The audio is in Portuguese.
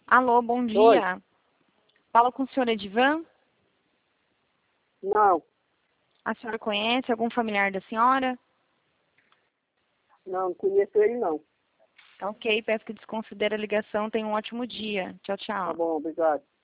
Alô, bom Oi. dia. Fala com o senhor Edivan. Não, A senhora conhece algum familiar da senhora? não conheço ele não. Tá ok, peço que desconsidere a ligação. Tenha um ótimo dia. Tchau, Tá tchau. bom, obrigado.